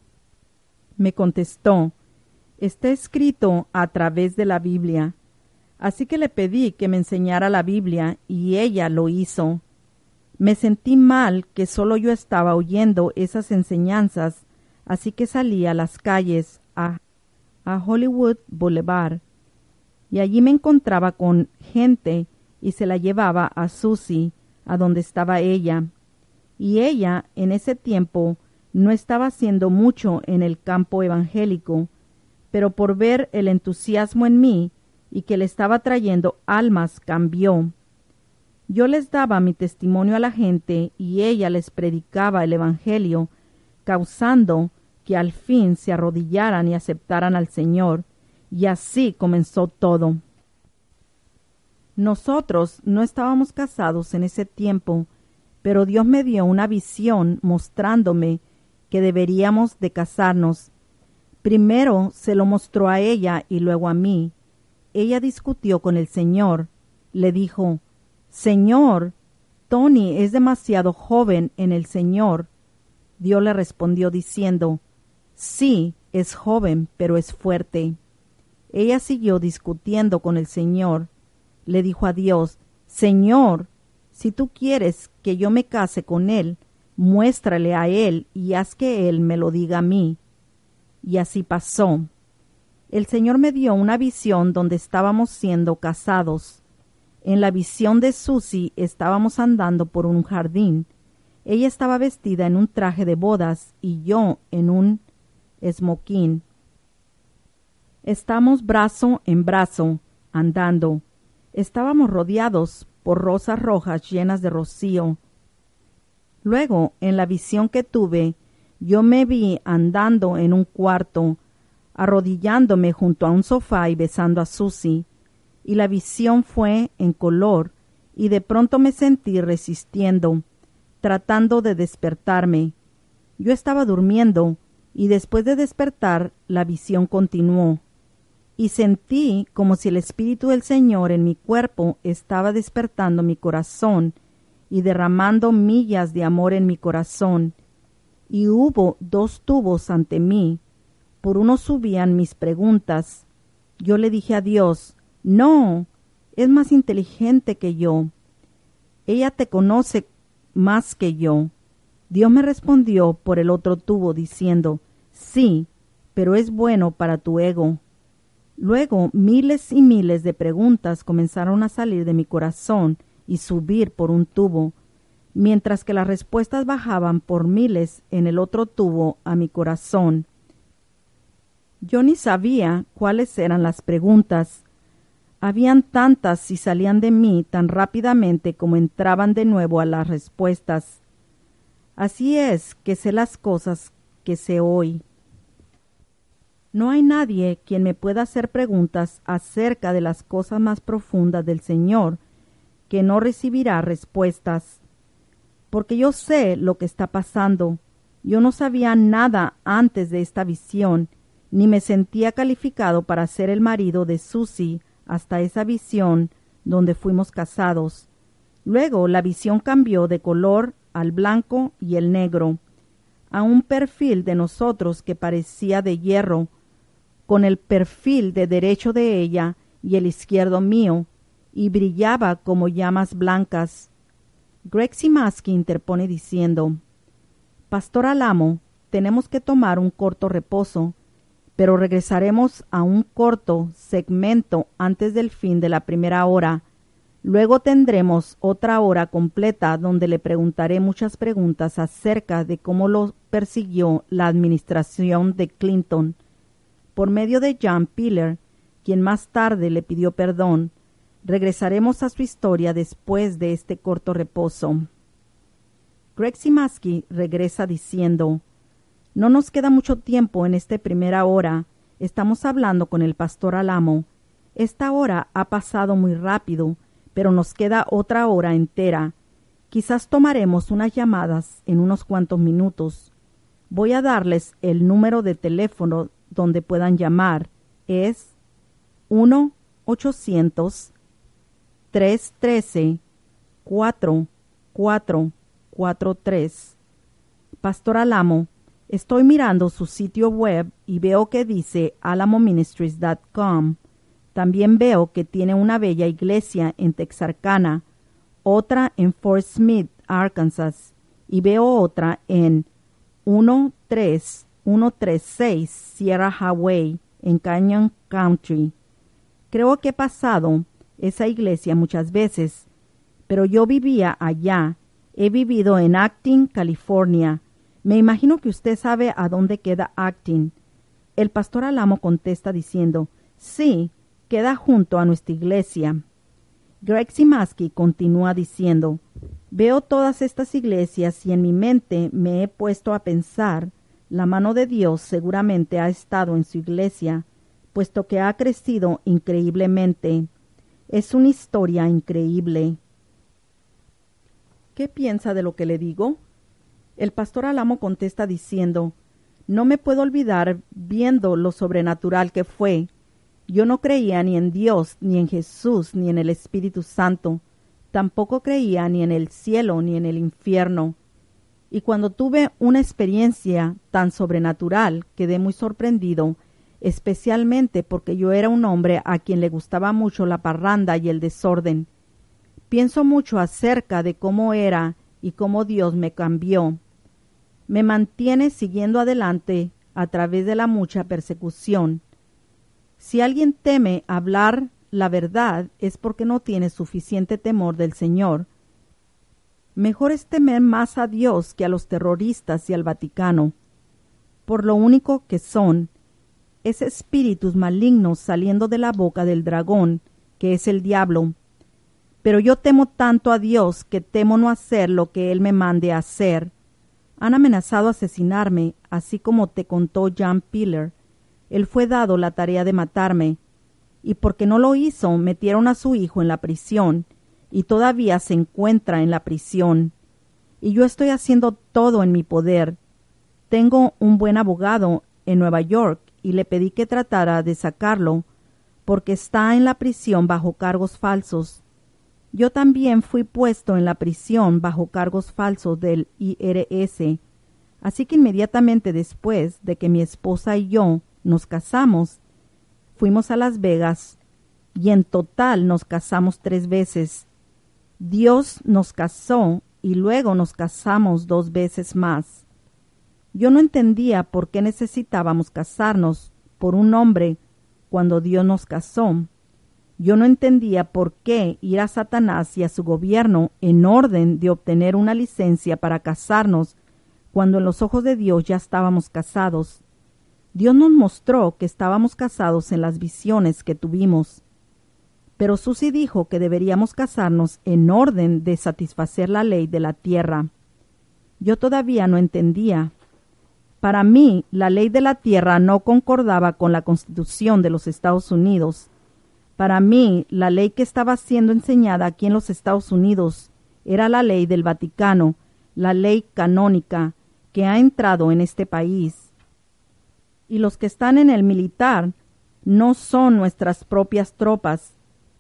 Me contestó, está escrito a través de la Biblia. Así que le pedí que me enseñara la Biblia y ella lo hizo. Me sentí mal que solo yo estaba oyendo esas enseñanzas, así que salí a las calles, a Hollywood Boulevard, y allí me encontraba con gente y se la llevaba a Susie, a donde estaba ella. Y ella, en ese tiempo, no estaba haciendo mucho en el campo evangélico, pero por ver el entusiasmo en mí y que le estaba trayendo almas, cambió. Yo les daba mi testimonio a la gente y ella les predicaba el evangelio, causando que al fin se arrodillaran y aceptaran al Señor, y así comenzó todo. Nosotros no estábamos casados en ese tiempo, pero Dios me dio una visión mostrándome que deberíamos de casarnos. Primero se lo mostró a ella y luego a mí. Ella discutió con el Señor. Le dijo, Señor, Tony es demasiado joven en el Señor. Dios le respondió diciendo, sí, es joven, pero es fuerte. Ella siguió discutiendo con el Señor. Le dijo a Dios, Señor, si tú quieres que yo me case con él, muéstrale a él y haz que él me lo diga a mí. Y así pasó. El Señor me dio una visión donde estábamos siendo casados. En la visión de Susie estábamos andando por un jardín. Ella estaba vestida en un traje de bodas y yo en un smoking. Estamos brazo en brazo, andando. Estábamos rodeados por rosas rojas llenas de rocío. Luego, en la visión que tuve, yo me vi andando en un cuarto, arrodillándome junto a un sofá y besando a Susie, y la visión fue en color, y de pronto me sentí resistiendo, tratando de despertarme. Yo estaba durmiendo, y después de despertar, la visión continuó. y sentí como si el Espíritu del Señor en mi cuerpo estaba despertando mi corazón y derramando millas de amor en mi corazón. Y hubo 2 tubos ante mí. Por uno subían mis preguntas. Yo le dije a Dios, no, es más inteligente que yo. Ella te conoce más que yo. Dios me respondió por el otro tubo diciendo, sí, pero es bueno para tu ego. Luego miles y miles de preguntas comenzaron a salir de mi corazón y subir por un tubo, mientras que las respuestas bajaban por miles en el otro tubo a mi corazón. Yo ni sabía cuáles eran las preguntas. Habían tantas y salían de mí tan rápidamente como entraban de nuevo a las respuestas. Así es que sé las cosas que sé hoy. No hay nadie quien me pueda hacer preguntas acerca de las cosas más profundas del Señor que no recibirá respuestas. Porque yo sé lo que está pasando. Yo no sabía nada antes de esta visión, ni me sentía calificado para ser el marido de Susie hasta esa visión donde fuimos casados. Luego la visión cambió de color al blanco y el negro, a un perfil de nosotros que parecía de hierro, con el perfil de derecho de ella y el izquierdo mío, y brillaba como llamas blancas. Greg Simaski interpone diciendo, Pastor Alamo, tenemos que tomar un corto reposo, pero regresaremos a un corto segmento antes del fin de la primera hora. Luego tendremos otra hora completa donde le preguntaré muchas preguntas acerca de cómo lo persiguió la administración de Clinton, por medio de John Piller, quien más tarde le pidió perdón. Regresaremos a su historia después de este corto reposo. Greg Simaski regresa diciendo, no nos queda mucho tiempo en esta primera hora. Estamos hablando con el pastor Alamo. Esta hora ha pasado muy rápido, pero nos queda otra hora entera. Quizás tomaremos unas llamadas en unos cuantos minutos. Voy a darles el número de teléfono donde puedan llamar. Es 1-800-313-4443. Pastor Alamo, estoy mirando su sitio web y veo que dice alamoministries.com. También veo que tiene una bella iglesia en Texarkana, otra en Fort Smith, Arkansas, y veo otra en 13136 Sierra Highway, en Canyon Country. Creo que he pasado esa iglesia muchas veces, pero yo vivía allá. He vivido en Acton, California. Me imagino que usted sabe a dónde queda Acton. El pastor Alamo contesta diciendo, sí, queda junto a nuestra iglesia. Greg Simaski continúa diciendo, veo todas estas iglesias y en mi mente me he puesto a pensar, la mano de Dios seguramente ha estado en su iglesia, puesto que ha crecido increíblemente. Es una historia increíble. ¿Qué piensa de lo que le digo? El pastor Alamo contesta diciendo, no me puedo olvidar viendo lo sobrenatural que fue. Yo no creía ni en Dios, ni en Jesús, ni en el Espíritu Santo. Tampoco creía ni en el cielo, ni en el infierno. Y cuando tuve una experiencia tan sobrenatural, quedé muy sorprendido, especialmente porque yo era un hombre a quien le gustaba mucho la parranda y el desorden. Pienso mucho acerca de cómo era y cómo Dios me cambió. Me mantiene siguiendo adelante a través de la mucha persecución. Si alguien teme hablar la verdad es porque no tiene suficiente temor del Señor. Mejor es temer más a Dios que a los terroristas y al Vaticano, por lo único que son, es espíritus malignos saliendo de la boca del dragón, que es el diablo. Pero yo temo tanto a Dios que temo no hacer lo que Él me mande a hacer. Han amenazado asesinarme, así como te contó John Piller. Él fue dado la tarea de matarme, y porque no lo hizo, metieron a su hijo en la prisión, y todavía se encuentra en la prisión. Y yo estoy haciendo todo en mi poder. Tengo un buen abogado en Nueva York, y le pedí que tratara de sacarlo, porque está en la prisión bajo cargos falsos. Yo también fui puesto en la prisión bajo cargos falsos del IRS. Así que inmediatamente después de que mi esposa y yo nos casamos, fuimos a Las Vegas y en total nos casamos 3 veces. Dios nos casó y luego nos casamos 2 veces más. Yo no entendía por qué necesitábamos casarnos por un hombre cuando Dios nos casó. Yo no entendía por qué ir a Satanás y a su gobierno en orden de obtener una licencia para casarnos cuando en los ojos de Dios ya estábamos casados. Dios nos mostró que estábamos casados en las visiones que tuvimos. Pero Susie dijo que deberíamos casarnos en orden de satisfacer la ley de la tierra. Yo todavía no entendía. Para mí, la ley de la tierra no concordaba con la Constitución de los Estados Unidos. Para mí, la ley que estaba siendo enseñada aquí en los Estados Unidos era la ley del Vaticano, la ley canónica que ha entrado en este país. Y los que están en el militar no son nuestras propias tropas.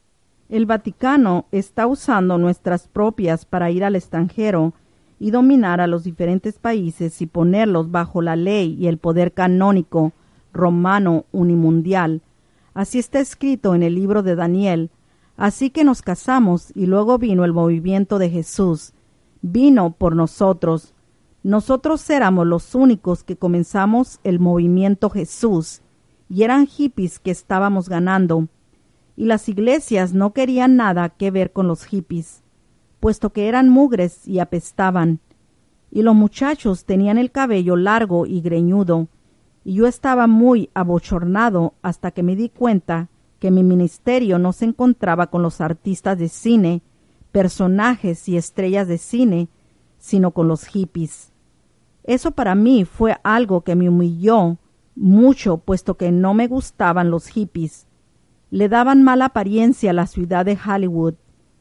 El Vaticano está usando nuestras propias para ir al extranjero y dominar a los diferentes países y ponerlos bajo la ley y el poder canónico romano unimundial. Así está escrito en el libro de Daniel. Así que nos casamos y luego vino el movimiento de Jesús. Vino por nosotros. Nosotros éramos los únicos que comenzamos el movimiento Jesús y eran hippies que estábamos ganando. Y las iglesias no querían nada que ver con los hippies, puesto que eran mugres y apestaban. Y los muchachos tenían el cabello largo y greñudo, y yo estaba muy abochornado hasta que me di cuenta que mi ministerio no se encontraba con los artistas de cine, personajes y estrellas de cine, sino con los hippies. Eso para mí fue algo que me humilló mucho, puesto que no me gustaban los hippies. Le daban mala apariencia a la ciudad de Hollywood,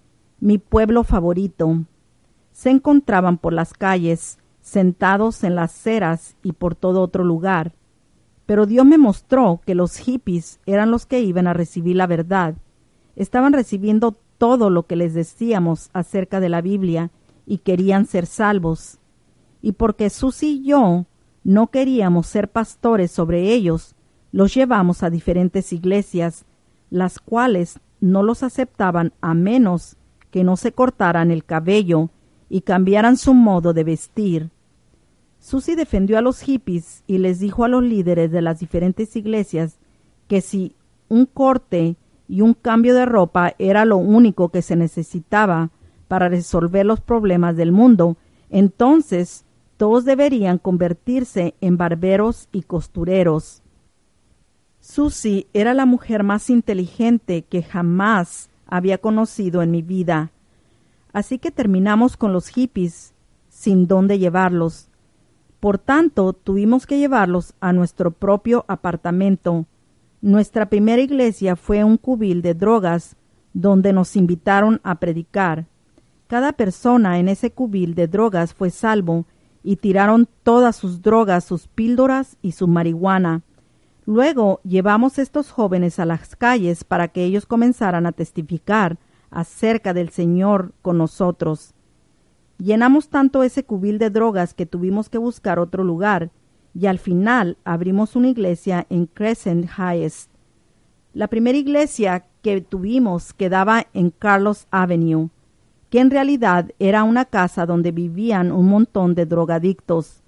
mi pueblo favorito. Se encontraban por las calles, sentados en las aceras y por todo otro lugar. Pero Dios me mostró que los hippies eran los que iban a recibir la verdad. Estaban recibiendo todo lo que les decíamos acerca de la Biblia y querían ser salvos. Y porque Susie y yo no queríamos ser pastores sobre ellos, los llevamos a diferentes iglesias, las cuales no los aceptaban a menos que no se cortaran el cabello y cambiaran su modo de vestir. Susie defendió a los hippies y les dijo a los líderes de las diferentes iglesias que si un corte y un cambio de ropa era lo único que se necesitaba para resolver los problemas del mundo, entonces todos deberían convertirse en barberos y costureros. Susie era la mujer más inteligente que jamás había conocido en mi vida. Así que terminamos con los hippies sin dónde llevarlos. Por tanto, tuvimos que llevarlos a nuestro propio apartamento. Nuestra primera iglesia fue un cubil de drogas donde nos invitaron a predicar. Cada persona en ese cubil de drogas fue salvo y tiraron todas sus drogas, sus píldoras y su marihuana. Luego llevamos a estos jóvenes a las calles para que ellos comenzaran a testificar acerca del Señor con nosotros. Llenamos tanto ese cubil de drogas que tuvimos que buscar otro lugar y al final abrimos una iglesia en Crescent Heights. La primera iglesia que tuvimos quedaba en Carlos Avenue, que en realidad era una casa donde vivían un montón de drogadictos.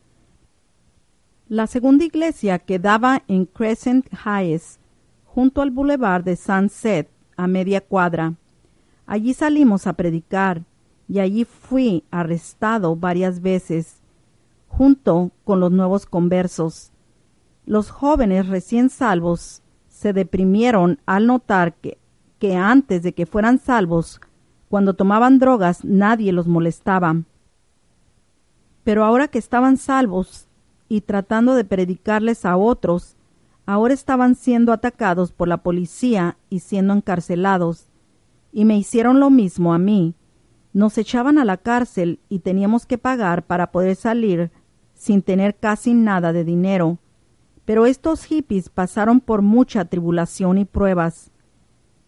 La segunda iglesia quedaba en Crescent Heights, junto al Boulevard de Sunset, a media cuadra. Allí salimos a predicar y allí fui arrestado varias veces, junto con los nuevos conversos. Los jóvenes recién salvos se deprimieron al notar que antes de que fueran salvos, cuando tomaban drogas nadie los molestaba. Pero ahora que estaban salvos y tratando de predicarles a otros, ahora estaban siendo atacados por la policía y siendo encarcelados. Y me hicieron lo mismo a mí. Nos echaban a la cárcel y teníamos que pagar para poder salir sin tener casi nada de dinero. Pero estos hippies pasaron por mucha tribulación y pruebas.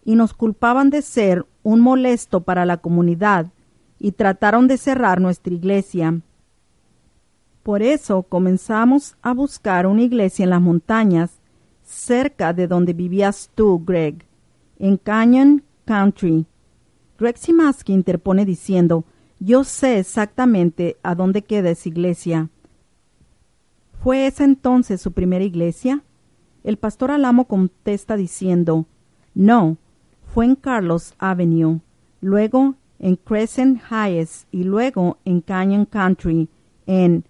y nos culpaban de ser un molesto para la comunidad y trataron de cerrar nuestra iglesia. Por eso comenzamos a buscar una iglesia en las montañas, cerca de donde vivías tú, Greg, en Canyon Country. Greg Simaski interpone diciendo, yo sé exactamente a dónde queda esa iglesia. ¿Fue esa entonces su primera iglesia? El pastor Alamo contesta diciendo, no, fue en Carlos Avenue, luego en Crescent Heights y luego en Canyon Country, en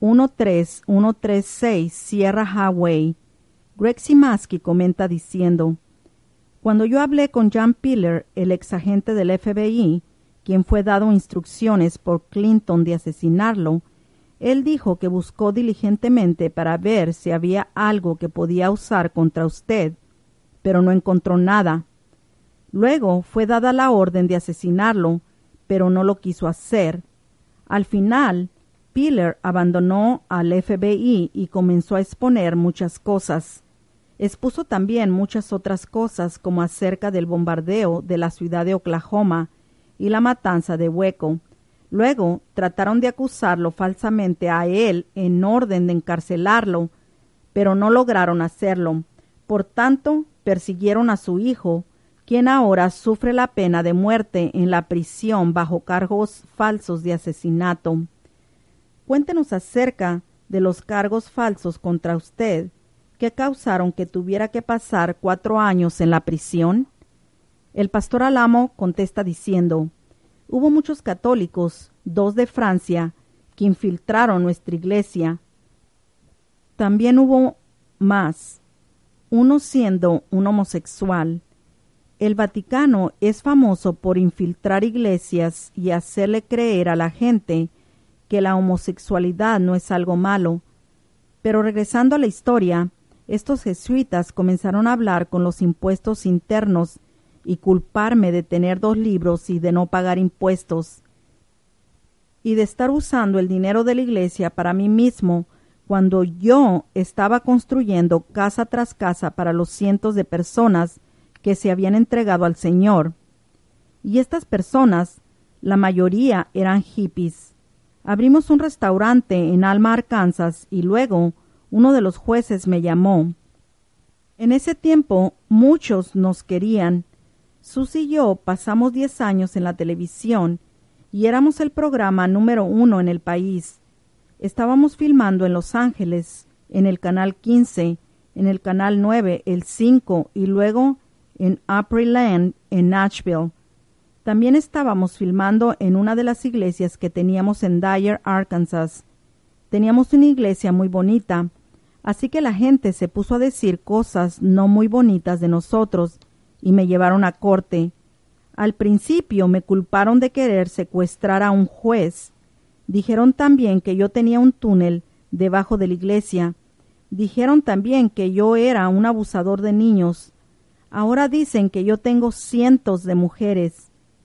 13136 Sierra Highway. Greg Simaski comenta diciendo, cuando yo hablé con John Piller, el exagente del FBI, quien fue dado instrucciones por Clinton de asesinarlo, él dijo que buscó diligentemente para ver si había algo que podía usar contra usted, pero no encontró nada. Luego fue dada la orden de asesinarlo, pero no lo quiso hacer. Al final, Piller abandonó al FBI y comenzó a exponer muchas cosas. Expuso también muchas otras cosas como acerca del bombardeo de la ciudad de Oklahoma y la matanza de Waco. Luego trataron de acusarlo falsamente a él en orden de encarcelarlo, pero no lograron hacerlo. Por tanto, persiguieron a su hijo, quien ahora sufre la pena de muerte en la prisión bajo cargos falsos de asesinato. Cuéntenos acerca de los cargos falsos contra usted que causaron que tuviera que pasar 4 años en la prisión. El pastor Alamo contesta diciendo, hubo muchos católicos, 2 de Francia, que infiltraron nuestra iglesia. También hubo más, uno siendo un homosexual. El Vaticano es famoso por infiltrar iglesias y hacerle creer a la gente que la homosexualidad no es algo malo. Pero regresando a la historia, estos jesuitas comenzaron a hablar con los impuestos internos y culparme de tener 2 libros y de no pagar impuestos, y de estar usando el dinero de la iglesia para mí mismo, cuando yo estaba construyendo casa tras casa para los cientos de personas que se habían entregado al Señor. Y estas personas, la mayoría eran hippies. Abrimos un restaurante en Alma, Arkansas, y luego uno de los jueces me llamó. En ese tiempo muchos nos querían. Susie y yo pasamos 10 años en la televisión y éramos el programa número 1 en el país. Estábamos filmando en Los Ángeles, en el canal 15, en el canal 9, el 5 y luego en Opryland en Nashville. También estábamos filmando en una de las iglesias que teníamos en Dyer, Arkansas. Teníamos una iglesia muy bonita, así que la gente se puso a decir cosas no muy bonitas de nosotros y me llevaron a corte. Al principio me culparon de querer secuestrar a un juez. Dijeron también que yo tenía un túnel debajo de la iglesia. Dijeron también que yo era un abusador de niños. Ahora dicen que yo tengo cientos de mujeres.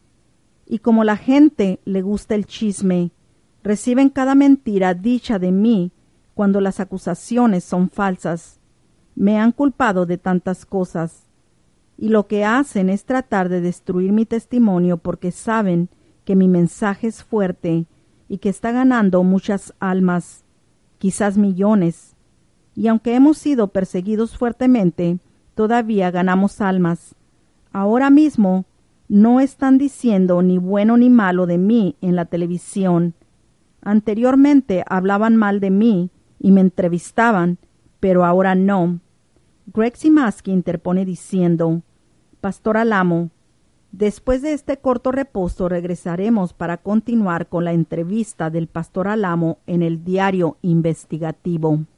Y como la gente le gusta el chisme, reciben cada mentira dicha de mí cuando las acusaciones son falsas. Me han culpado de tantas cosas. Y lo que hacen es tratar de destruir mi testimonio porque saben que mi mensaje es fuerte y que está ganando muchas almas, quizás millones. Y aunque hemos sido perseguidos fuertemente, todavía ganamos almas. Ahora mismo no están diciendo ni bueno ni malo de mí en la televisión. Anteriormente hablaban mal de mí y me entrevistaban, pero ahora no. Greg Simaski interpone diciendo, Pastor Alamo, después de este corto reposo regresaremos para continuar con la entrevista del Pastor Alamo en el diario investigativo.